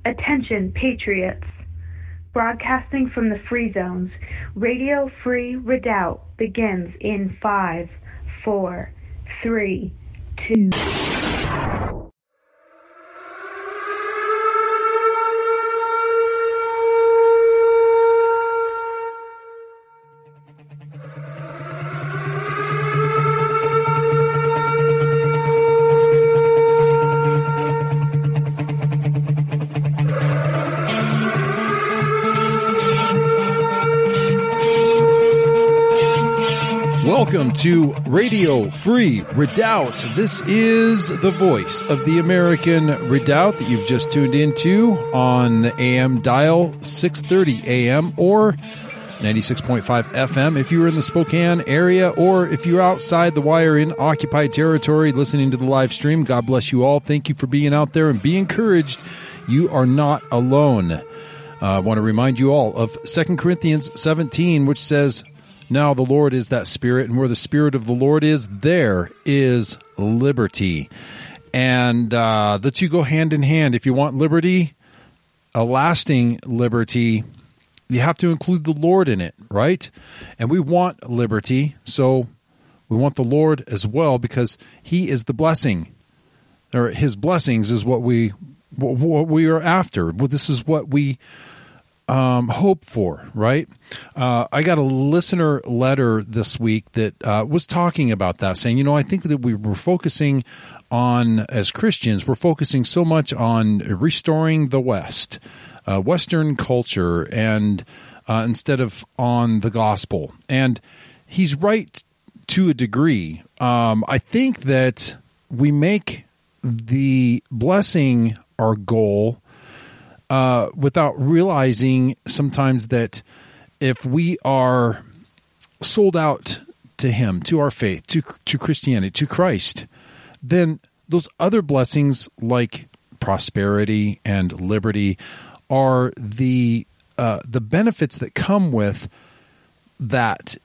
Attention, patriots. Broadcasting from the Free Zones, Radio Free Redoubt begins in 5, 4, 3, 2... Welcome to Radio Free Redoubt. This is the voice of the American Redoubt that you've just tuned into on the AM dial 630 AM or 96.5 FM if you're in the Spokane area, or if you're outside the wire in occupied territory listening to the live stream. God bless you all. Thank you for being out there and be encouraged. You are not alone. I want to remind you all of 2 Corinthians 17, which says, "Now the Lord is that Spirit, and where the Spirit of the Lord is, there is liberty." And the two go hand in hand. If you want liberty, a lasting liberty, you have to include the Lord in it, right? And we want liberty, so we want the Lord as well, because He is the blessing, or His blessings is what we are after. Well, this is what we hope for, right? I got a listener letter this week that was talking about that, saying, I think that we were focusing on, as Christians, we're focusing so much on restoring the West, Western culture, and instead of on the gospel. And he's right to a degree. I think that we make the blessing our goal without realizing sometimes that if we are sold out to Him, to our faith, to Christianity, to Christ, then those other blessings like prosperity and liberty are the benefits that come with that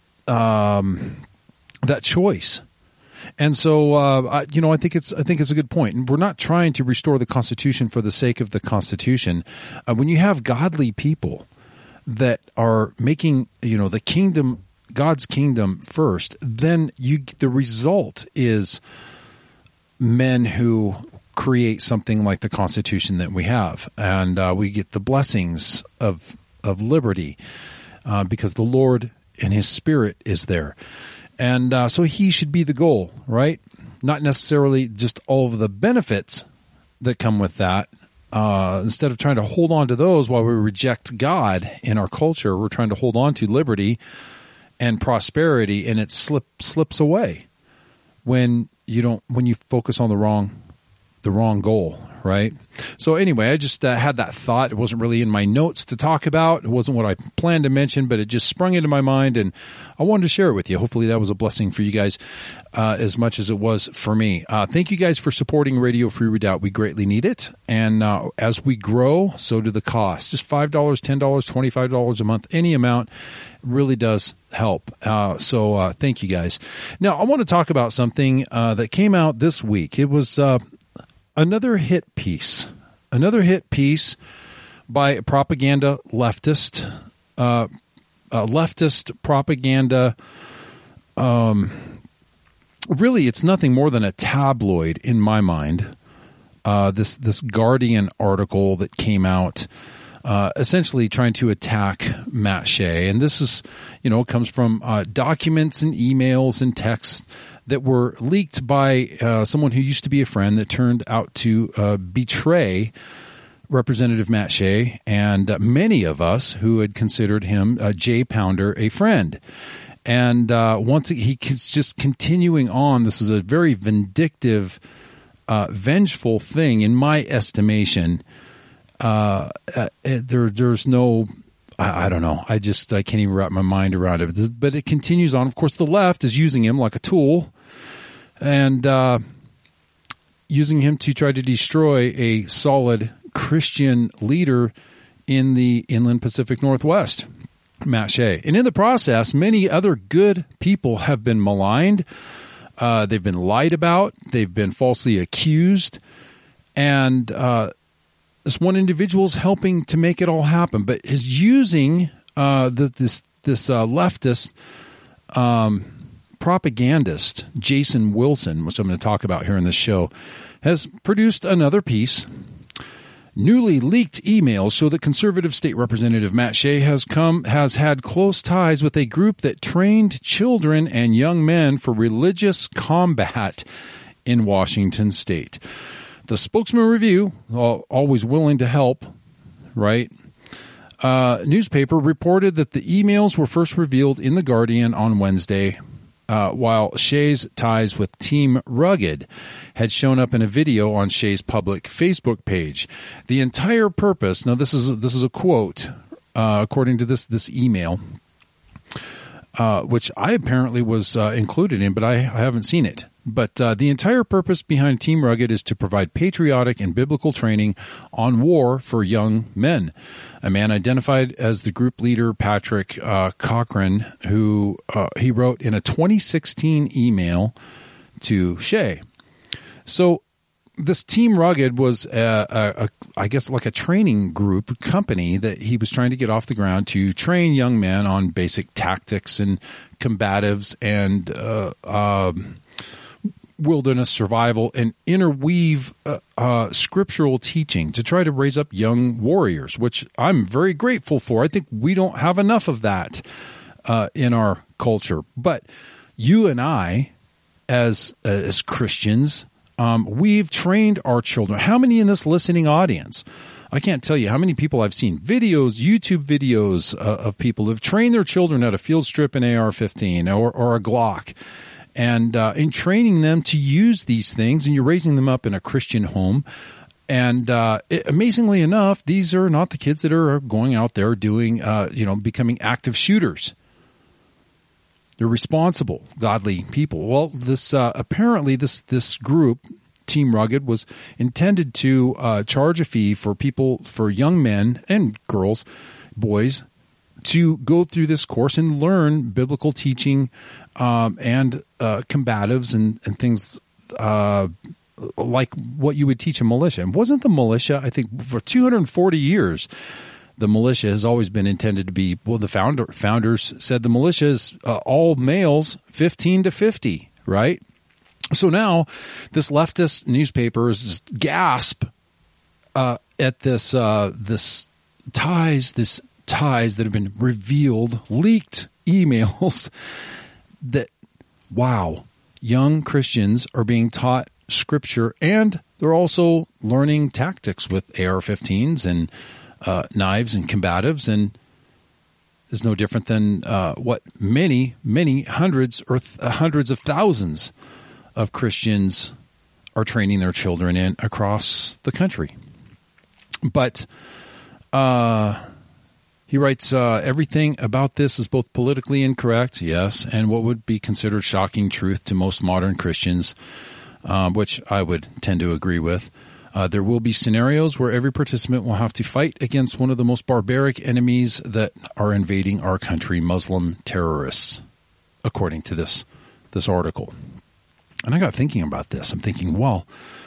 that choice. And so, I think it's a good point. And we're not trying to restore the Constitution for the sake of the Constitution. When you have godly people that are making, the kingdom, God's kingdom first, then the result is men who create something like the Constitution that we have, and we get the blessings of liberty because the Lord and His Spirit is there. And so He should be the goal, right? Not necessarily just all of the benefits that come with that. Instead of trying to hold on to those while we reject God in our culture, we're trying to hold on to liberty and prosperity, and it slips away when you focus on the wrong goal, right? So anyway, I just had that thought. It wasn't really in my notes to talk about. It wasn't what I planned to mention, but it just sprung into my mind, and I wanted to share it with you. Hopefully that was a blessing for you guys as much as it was for me. Thank you guys for supporting Radio Free Redoubt. We greatly need it. And as we grow, so do the costs. Just $5, $10, $25 a month, any amount really does help. So thank you guys. Now, I want to talk about something that came out this week. It was another hit piece by a propaganda leftist, leftist propaganda. Really, it's nothing more than a tabloid in my mind. This Guardian article that came out, essentially trying to attack Matt Shea, and this is, comes from documents and emails and texts that were leaked by someone who used to be a friend that turned out to betray Representative Matt Shea and many of us who had considered him, Jay Pounder, a friend. And once he's just continuing on, this is a very vindictive, vengeful thing, in my estimation. There's no... I don't know. I can't even wrap my mind around it. But it continues on. Of course, the left is using him like a tool and using him to try to destroy a solid Christian leader in the inland Pacific Northwest, Matt Shea. And in the process, many other good people have been maligned. They've been lied about. They've been falsely accused. And this one individual is helping to make it all happen, but is using this leftist propagandist, Jason Wilson, which I'm going to talk about here in this show, has produced another piece. Newly leaked emails show that conservative state representative Matt Shea has had close ties with a group that trained children and young men for religious combat in Washington state. The Spokesman Review, always willing to help, right? Newspaper reported that the emails were first revealed in The Guardian on Wednesday, while Shea's ties with Team Rugged had shown up in a video on Shea's public Facebook page. The entire purpose, now this is a quote, according to this email, which I apparently was included in, but I haven't seen it. But the entire purpose behind Team Rugged is to provide patriotic and biblical training on war for young men. A man identified as the group leader, Patrick Cochran, who he wrote in a 2016 email to Shea. So this Team Rugged was, I guess, like a training group company that he was trying to get off the ground to train young men on basic tactics and combatives and wilderness survival, and interweave scriptural teaching to try to raise up young warriors, which I'm very grateful for. I think we don't have enough of that in our culture. But you and I, as Christians, we've trained our children. How many in this listening audience? I can't tell you how many people I've seen videos, YouTube videos of people who've trained their children at a field strip in AR-15 or a Glock. And in training them to use these things, and you're raising them up in a Christian home. And amazingly enough, these are not the kids that are going out there doing, becoming active shooters. They're responsible, godly people. Well, this apparently this group, Team Rugged, was intended to charge a fee for young men and girls, boys, to go through this course and learn biblical teaching and combatives and things like what you would teach a militia. And wasn't the militia, I think, for 240 years, the militia has always been intended to be, well, the founders said the militia is all males 15 to 50, right? So now this leftist newspaper is just gasp at this ties that have been revealed, leaked emails that, wow, young Christians are being taught scripture, and they're also learning tactics with AR-15s and knives and combatives, and is no different than what many hundreds of thousands of Christians are training their children in across the country. But he writes, everything about this is both politically incorrect, yes, and what would be considered shocking truth to most modern Christians, which I would tend to agree with. There will be scenarios where every participant will have to fight against one of the most barbaric enemies that are invading our country, Muslim terrorists, according to this article. And I got thinking about this. I'm thinking, well,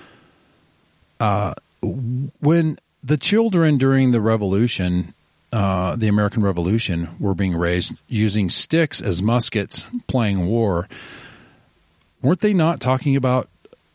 when the children during the Revolution, the American Revolution, were being raised using sticks as muskets, playing war, weren't they not talking about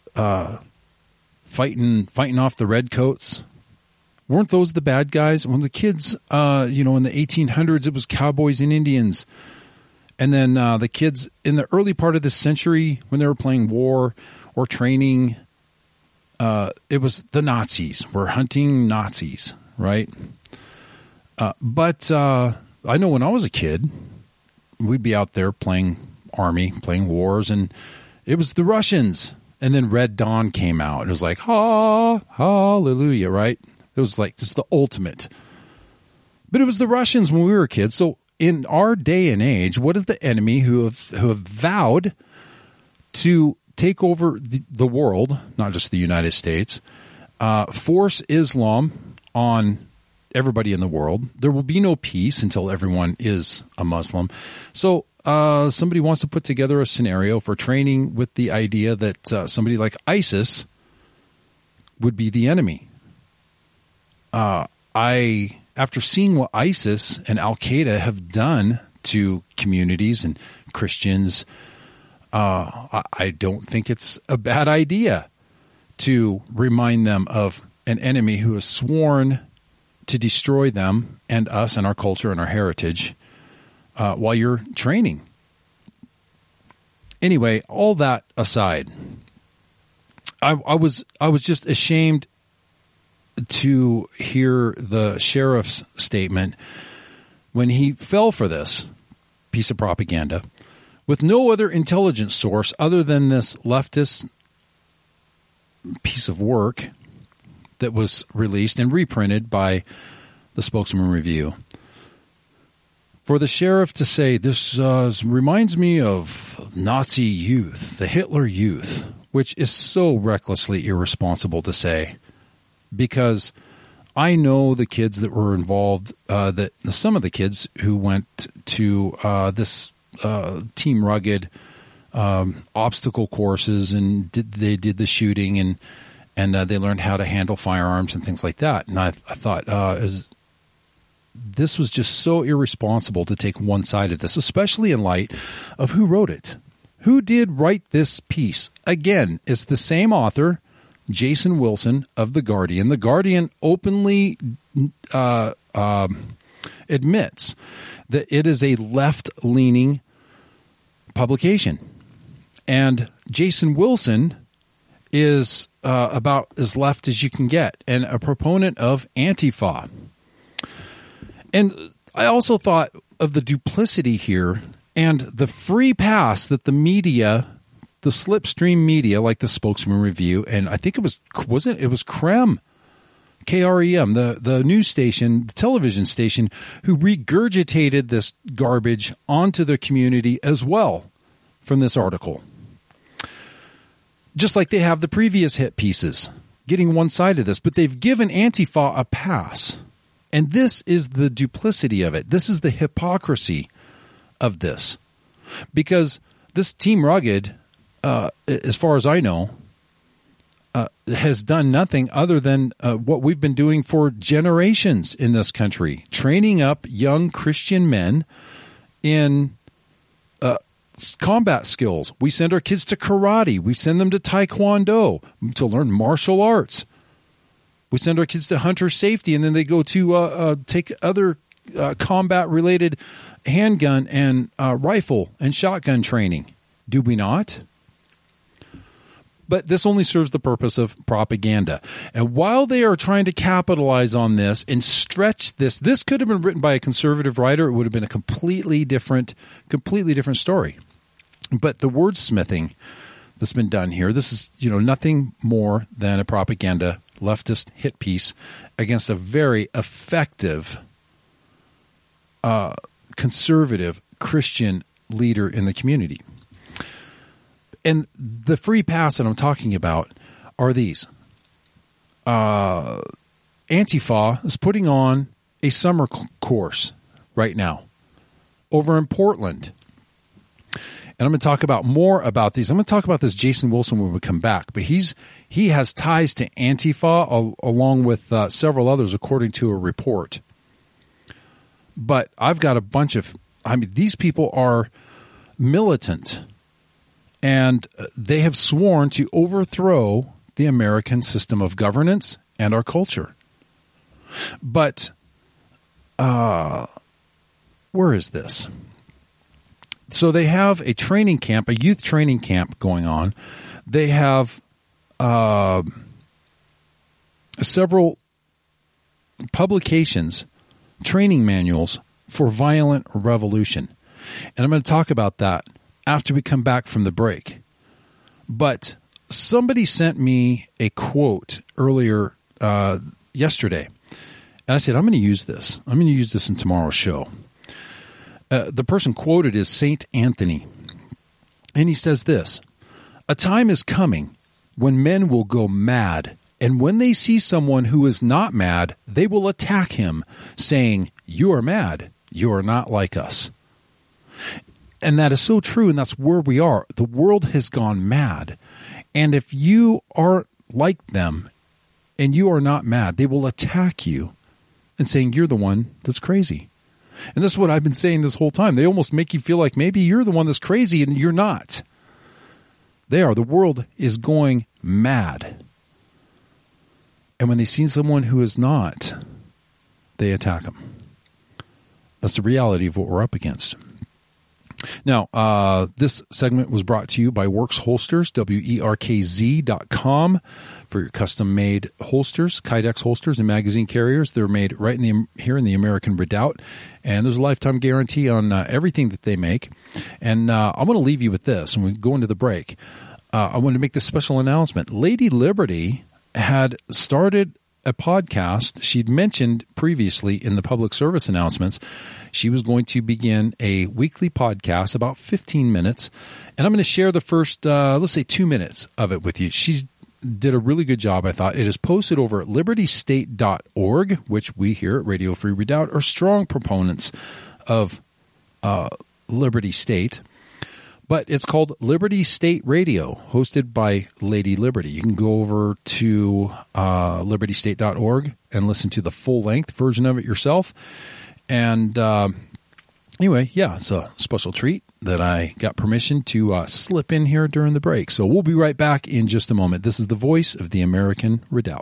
fighting off the redcoats? Weren't those the bad guys? When the kids, in the 1800s, it was cowboys and Indians. And then the kids in the early part of this century, when they were playing war or training, it was the Nazis. We're hunting Nazis, right? But I know when I was a kid, we'd be out there playing army, playing wars, and it was the Russians. And then Red Dawn came out. It was like, hallelujah, right? It was like, it's the ultimate. But it was the Russians when we were kids. So in our day and age, what is the enemy who have vowed to take over the world, not just the United States, force Islam on everybody in the world? There will be no peace until everyone is a Muslim. So somebody wants to put together a scenario for training with the idea that somebody like ISIS would be the enemy. after seeing what ISIS and Al-Qaeda have done to communities and Christians, I don't think it's a bad idea to remind them of an enemy who has sworn to destroy them and us and our culture and our heritage while you're training. Anyway, all that aside, I was just ashamed to hear the sheriff's statement when he fell for this piece of propaganda with no other intelligence source other than this leftist piece of work that was released and reprinted by the Spokesman Review. For the sheriff to say, this reminds me of Nazi youth, the Hitler youth, which is so recklessly irresponsible to say, because I know the kids that were involved, that some of the kids who went to this Team Rugged obstacle courses, and they did the shooting, and they learned how to handle firearms and things like that. And I thought, this was just so irresponsible to take one side of this, especially in light of who wrote it. Who did write this piece? Again, it's the same author, Jason Wilson of The Guardian. The Guardian openly admits that it is a left-leaning publication. And Jason Wilson is about as left as you can get and a proponent of Antifa. And I also thought of the duplicity here and the free pass that the media, the slipstream media, like the Spokesman Review, and I think it was KREM, K-R-E-M, the news station, the television station, who regurgitated this garbage onto the community as well from this article. Just like they have the previous hit pieces, getting one side of this, but they've given Antifa a pass. And this is the duplicity of it. This is the hypocrisy of this. Because this Team Rugged, as far as I know, has done nothing other than what we've been doing for generations in this country, training up young Christian men in combat skills. We send our kids to karate. We send them to taekwondo to learn martial arts. We send our kids to hunter safety, and then they go to take other combat-related handgun and rifle and shotgun training. Do we not? But this only serves the purpose of propaganda. And while they are trying to capitalize on this and stretch this, this could have been written by a conservative writer. It would have been a completely different story. But the wordsmithing that's been done here, this is, nothing more than a propaganda leftist hit piece against a very effective conservative Christian leader in the community. And the free pass that I'm talking about are these. Antifa is putting on a summer course right now over in Portland. And I'm going to talk about more about these. I'm going to talk about this Jason Wilson when we come back. But he has ties to Antifa along with several others, according to a report. But I've got a bunch of these people are militant. And they have sworn to overthrow the American system of governance and our culture. But where is this? So they have a training camp, a youth training camp going on. They have several publications, training manuals for violent revolution. And I'm going to talk about that after we come back from the break. But somebody sent me a quote earlier yesterday. And I said, I'm going to use this. I'm going to use this in tomorrow's show. The person quoted is St. Anthony. And he says this: "A time is coming when men will go mad. And when they see someone who is not mad, they will attack him, saying, 'You are mad. You are not like us.'" And that is so true, and that's where we are. The world has gone mad. And if you aren't like them, and you are not mad, they will attack you and saying you're the one that's crazy. And that's what I've been saying this whole time. They almost make you feel like maybe you're the one that's crazy and you're not. They are. The world is going mad. And when they see someone who is not, they attack them. That's the reality of what we're up against. Now, this segment was brought to you by Works Holsters, WERKZ.com, for your custom-made holsters, Kydex holsters and magazine carriers. They're made right here in the American Redoubt, and there's a lifetime guarantee on everything that they make. And I'm going to leave you with this, and we go into the break. I want to make this special announcement. Lady Liberty had started a podcast. She'd mentioned previously in the public service announcements she was going to begin a weekly podcast, about 15 minutes, and I'm going to share the first, let's say 2 minutes of it with you. She did a really good job, I thought. It is posted over at libertystate.org, which we here at Radio Free Redoubt are strong proponents of Liberty State. But it's called Liberty State Radio, hosted by Lady Liberty. You can go over to libertystate.org and listen to the full-length version of it yourself. And anyway, yeah, it's a special treat that I got permission to slip in here during the break. So we'll be right back in just a moment. This is the voice of the American Redoubt.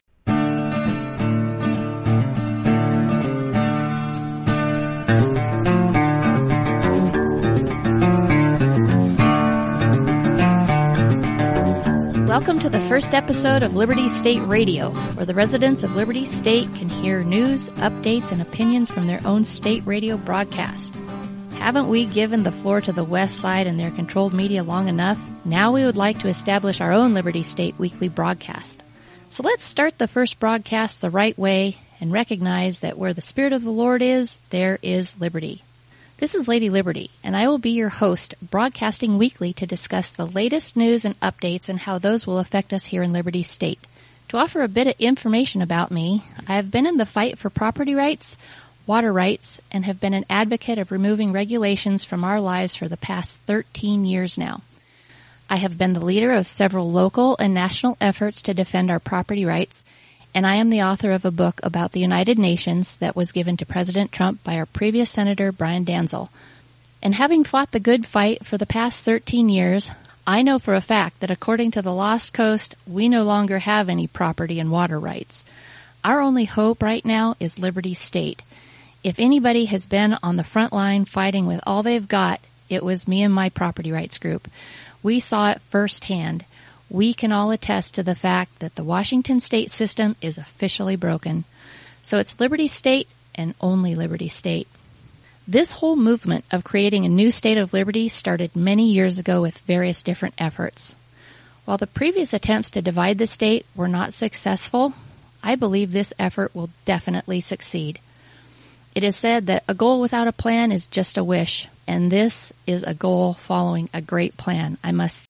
Welcome to the first episode of Liberty State Radio, where the residents of Liberty State can hear news, updates, and opinions from their own state radio broadcast. Haven't we given the floor to the West Side and their controlled media long enough? Now we would like to establish our own Liberty State weekly broadcast. So let's start the first broadcast the right way and recognize that where the Spirit of the Lord is, there is liberty. This is Lady Liberty, and I will be your host, broadcasting weekly to discuss the latest news and updates and how those will affect us here in Liberty State. To offer a bit of information about me, I have been in the fight for property rights, water rights, and have been an advocate of removing regulations from our lives for the past 13 years now. I have been the leader of several local and national efforts to defend our property rights, and I am the author of a book about the United Nations that was given to President Trump by our previous Senator Brian Danzel. And having fought the good fight for the past 13 years, I know for a fact that according to the Lost Coast, we no longer have any property and water rights. Our only hope right now is Liberty State. If anybody has been on the front line fighting with all they've got, it was me and my property rights group. We saw it firsthand. We can all attest to the fact that the Washington state system is officially broken. So it's Liberty State and only Liberty State. This whole movement of creating a new state of liberty started many years ago with various different efforts. While the previous attempts to divide the state were not successful, I believe this effort will definitely succeed. It is said that a goal without a plan is just a wish, and this is a goal following a great plan, I must say.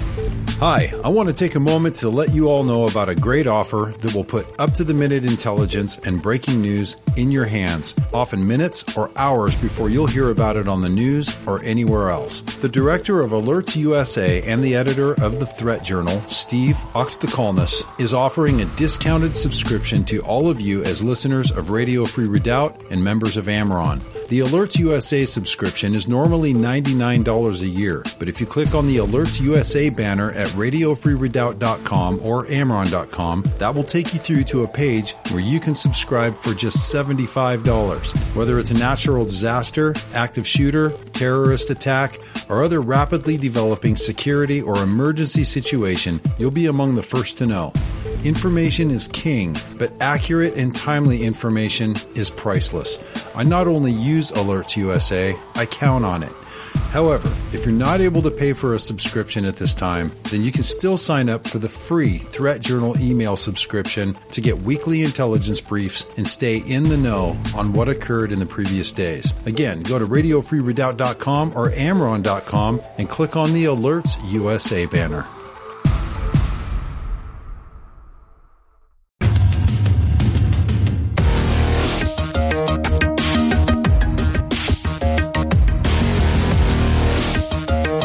Hi, I want to take a moment to let you all know about a great offer that will put up-to-the-minute intelligence and breaking news in your hands, often minutes or hours before you'll hear about it on the news or anywhere else. The director of Alerts USA and the editor of the Threat Journal, Steve Oxtakalnis, is offering a discounted subscription to all of you as listeners of Radio Free Redoubt and members of Amaron. The Alerts USA subscription is normally $99 a year, but if you click on the Alerts USA banner at RadioFreeRedoubt.com or Amaron.com, that will take you through to a page where you can subscribe for just $75. Whether it's a natural disaster, active shooter, terrorist attack, or other rapidly developing security or emergency situation, you'll be among the first to know. Information is king, but accurate and timely information is priceless. I not only use Alerts USA, I count on it. However, if you're not able to pay for a subscription at this time, then you can still sign up for the free Threat Journal email subscription to get weekly intelligence briefs and stay in the know on what occurred in the previous days. Again, go to RadioFreeRedoubt.com or Amaron.com and click on the Alerts USA banner.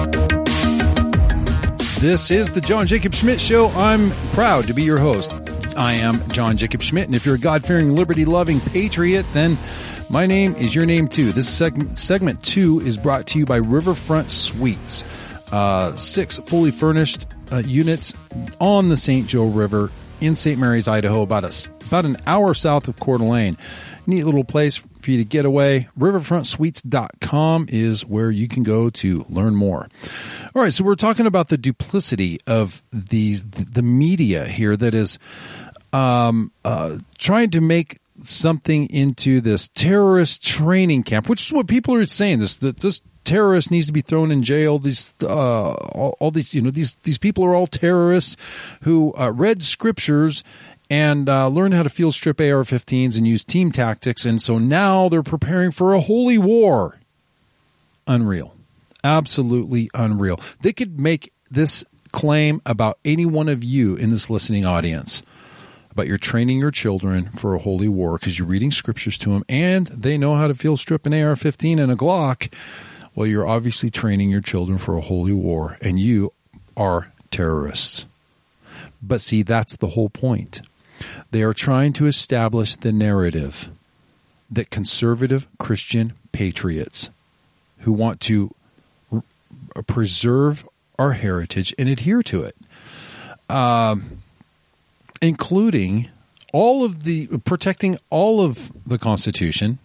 This is the John Jacob Schmidt Show. I'm proud to be your host. I am John Jacob Schmidt, and if you're a God-fearing, liberty-loving patriot, then my name is your name too. This segment 2 is brought to you by Riverfront Suites. 6 fully furnished units on the St. Joe River in St. Mary's, Idaho, about an hour south of Coeur d'Alene. Neat little place for you to get away. Riverfrontsuites.com is where you can go to learn more. All right, so we're talking about the duplicity of the media here that is trying to make something into this terrorist training camp, which is what people are saying. This terrorist needs to be thrown in jail. These people are all terrorists who read scriptures and learned how to field strip AR-15s and use team tactics, and so now they're preparing for a holy war. Unreal. Absolutely unreal. They could make this claim about any one of you in this listening audience, about you're training your children for a holy war because you're reading scriptures to them and they know how to field strip an AR-15 and a Glock. Well, you're obviously training your children for a holy war, and you are terrorists. But see, that's the whole point. They are trying to establish the narrative that conservative Christian patriots who want to preserve our heritage and adhere to it, including protecting all of the Constitution,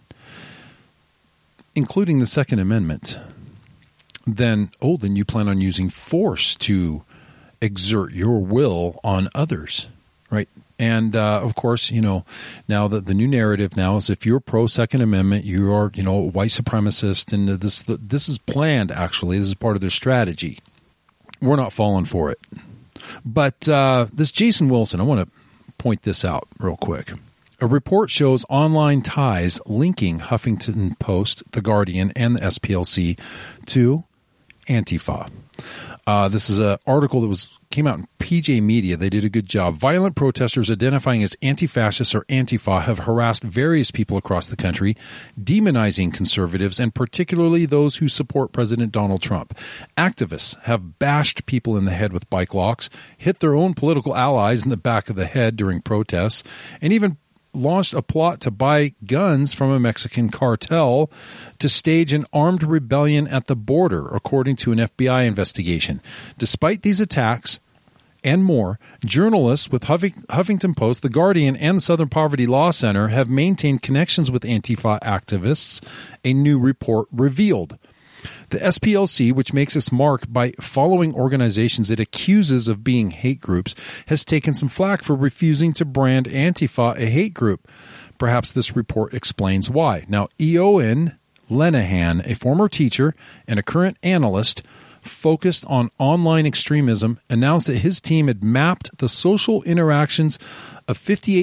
including the Second Amendment, then you plan on using force to exert your will on others, right? And, of course, now that the new narrative now is if you're pro-Second Amendment, you are, a white supremacist, and this is planned, actually. This is part of their strategy. We're not falling for it. But this Jason Wilson, I want to point this out real quick. A report shows online ties linking Huffington Post, The Guardian, and the SPLC to Antifa. This is an article that came out in PJ Media. They did a good job. Violent protesters identifying as anti-fascists or Antifa have harassed various people across the country, demonizing conservatives and particularly those who support President Donald Trump. Activists have bashed people in the head with bike locks, hit their own political allies in the back of the head during protests, and even launched a plot to buy guns from a Mexican cartel to stage an armed rebellion at the border, according to an FBI investigation. Despite these attacks and more, journalists with Huffington Post, The Guardian, and the Southern Poverty Law Center have maintained connections with Antifa activists, a new report revealed. The SPLC, which makes its mark by following organizations it accuses of being hate groups, has taken some flack for refusing to brand Antifa a hate group. Perhaps this report explains why. Now, Eoin Lenahan, a former teacher and a current analyst focused on online extremism, announced that his team had mapped the social interactions of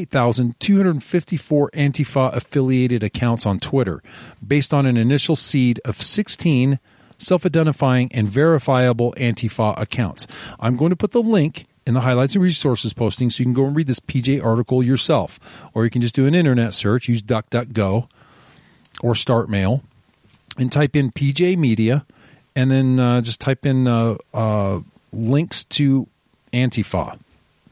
58,254 Antifa-affiliated accounts on Twitter, based on an initial seed of 16 self-identifying and verifiable Antifa accounts. I'm going to put the link in the highlights and resources posting so you can go and read this PJ article yourself. Or you can just do an internet search, use DuckDuckGo or StartMail, and type in PJ Media, and then just type in links to Antifa.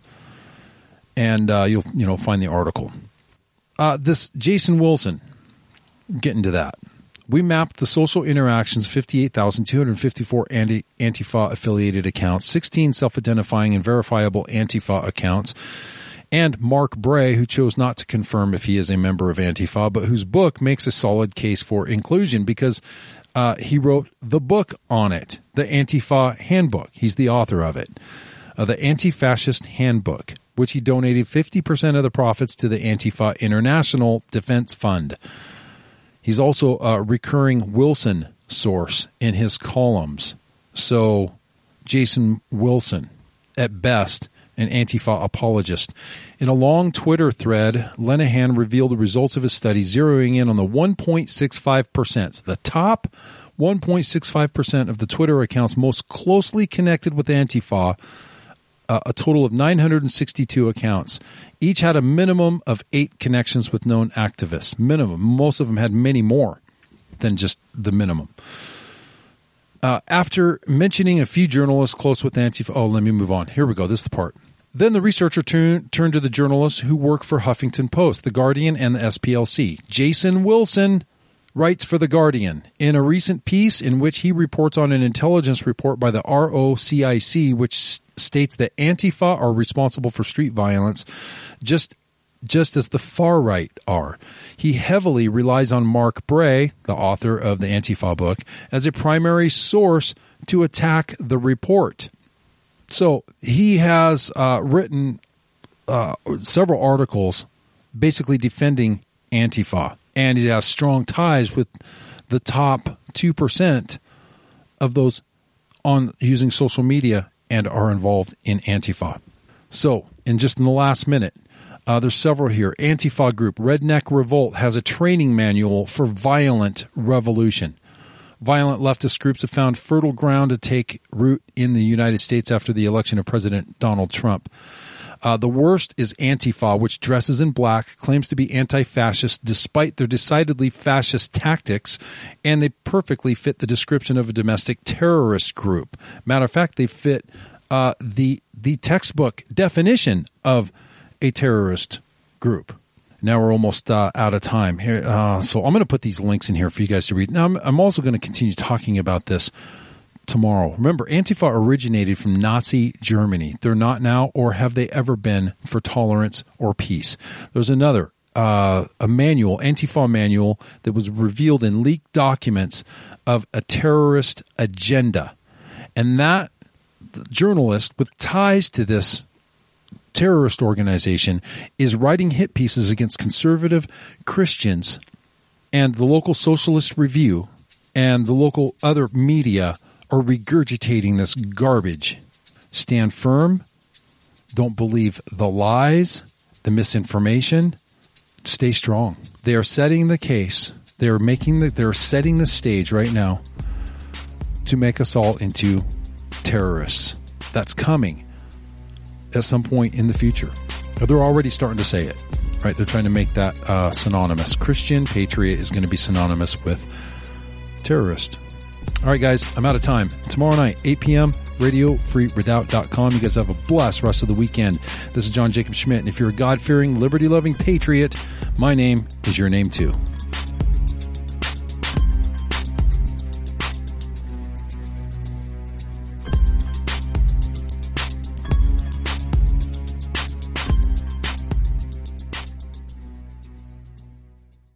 And you'll find the article. This Jason Wilson, getting to that. We mapped the social interactions of 58,254 Antifa-affiliated accounts, 16 self-identifying and verifiable Antifa accounts, and Mark Bray, who chose not to confirm if he is a member of Antifa, but whose book makes a solid case for inclusion because he wrote the book on it, the Antifa Handbook. He's the author of it, the Anti-Fascist Handbook, which he donated 50% of the profits to the Antifa International Defense Fund. He's also a recurring Wilson source in his columns. So, Jason Wilson, at best, an Antifa apologist. In a long Twitter thread, Lenahan revealed the results of his study, zeroing in on the 1.65%. So the top 1.65% of the Twitter accounts most closely connected with Antifa, a total of 962 accounts. Each had a minimum of 8 connections with known activists. Minimum. Most of them had many more than just the minimum. After mentioning a few journalists close with Antifa... Oh, let me move on. Here we go. This is the part. Then the researcher turned to the journalists who work for Huffington Post, The Guardian, and the SPLC. Jason Wilson writes for The Guardian in a recent piece in which he reports on an intelligence report by the ROCIC, which states that Antifa are responsible for street violence just as the far right are. He heavily relies on Mark Bray, the author of the Antifa book, as a primary source to attack the report. So he has written several articles basically defending Antifa, and he has strong ties with the top 2% of those on using social media and are involved in Antifa. So, in the last minute, there's several here. Antifa group Redneck Revolt has a training manual for violent revolution. Violent leftist groups have found fertile ground to take root in the United States after the election of President Donald Trump. The worst is Antifa, which dresses in black, claims to be anti-fascist despite their decidedly fascist tactics, and they perfectly fit the description of a domestic terrorist group. Matter of fact, they fit the textbook definition of a terrorist group. Now we're almost out of time here, so I'm going to put these links in here for you guys to read. Now I'm also going to continue talking about this tomorrow. Remember, Antifa originated from Nazi Germany. They're not now, or have they ever been, for tolerance or peace. There's another a manual, Antifa manual, that was revealed in leaked documents of a terrorist agenda, and that journalist with ties to this terrorist organization is writing hit pieces against conservative Christians, and the local Socialist Review and the local other media are regurgitating this garbage. Stand firm. Don't believe the lies, the misinformation. Stay strong. They are setting the case. They're setting the stage right now to make us all into terrorists. That's coming at some point in the future. They're already starting to say it, right? They're trying to make that synonymous. Christian patriot is going to be synonymous with terrorist. All right, guys, I'm out of time. Tomorrow night, 8 p.m., radiofreeredoubt.com. You guys have a blessed rest of the weekend. This is John Jacob Schmidt, and if you're a God-fearing, liberty-loving patriot, my name is your name too.